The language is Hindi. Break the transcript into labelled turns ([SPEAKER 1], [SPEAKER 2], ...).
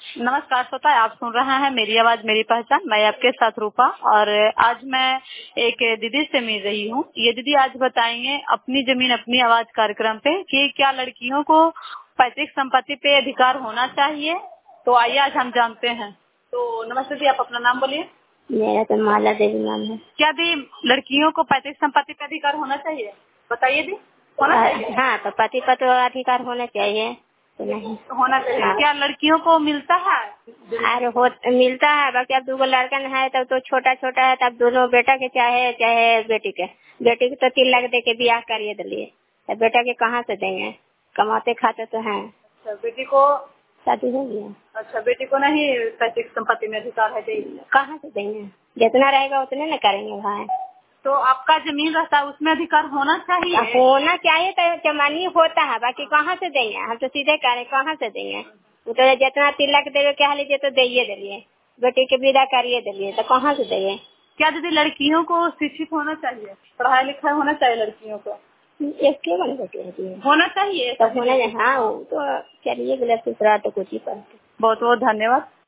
[SPEAKER 1] नमस्कार श्रोता, आप सुन रहे हैं मेरी आवाज मेरी पहचान। मैं आपके साथ रूपा और आज मैं एक दीदी से मिल रही हूँ। ये दीदी आज बताएंगे अपनी जमीन अपनी आवाज कार्यक्रम पे कि क्या लड़कियों को पैतृक संपत्ति पे अधिकार होना चाहिए। तो आइए आज हम जानते हैं। तो नमस्ते दी, आप अपना नाम बोलिए।
[SPEAKER 2] मेरा तो माला देवी नाम है।
[SPEAKER 1] क्या दी लड़कियों को पैतृक संपत्ति पे अधिकार होना चाहिए? बताइए दी। होना चाहिए।
[SPEAKER 2] हाँ, तो पति पति अधिकार होना चाहिए। तो नहीं
[SPEAKER 1] होना चाहिए। हाँ। क्या लड़कियों को मिलता है?
[SPEAKER 2] अरे मिलता है, बाकी अब 2 लड़कन है तब तो छोटा छोटा है, तब दोनों बेटा के चाहे बेटी के तो 3 लाख दे के ब्याह करिए दिलिए। तब बेटा के कहाँ से देंगे, कमाते खाते तो हैं।
[SPEAKER 1] अच्छा, बेटी को
[SPEAKER 2] शादी हो गया।
[SPEAKER 1] अच्छा, बेटी को नहीं पैतृक संपत्ति में अधिकार है?
[SPEAKER 2] कहाँ से देंगे, जितना रहेगा उतने न करेंगे भाई।
[SPEAKER 1] तो आपका जमीन रहता है उसमें अधिकार होना चाहिए।
[SPEAKER 2] होना चाहिए तो जमानी होता है, बाकी कहाँ से देंगे, हम तो सीधे करें कहाँ से देंगे। तो जितना 3 लाख देवे कह लीजिए तो दे दिलिए, बेटी के विदा करिए दिलिए, तो कहाँ से देंगे।
[SPEAKER 1] क्या दीदी लड़कियों को शिक्षित होना चाहिए, पढ़ाई लिखाई होना चाहिए लड़कियों को?
[SPEAKER 2] एक मन बेटी
[SPEAKER 1] होना चाहिए
[SPEAKER 2] तो होना। हाँ, तो चलिए गलत दूसरा तो कुछ ही पढ़ते।
[SPEAKER 1] बहुत बहुत धन्यवाद।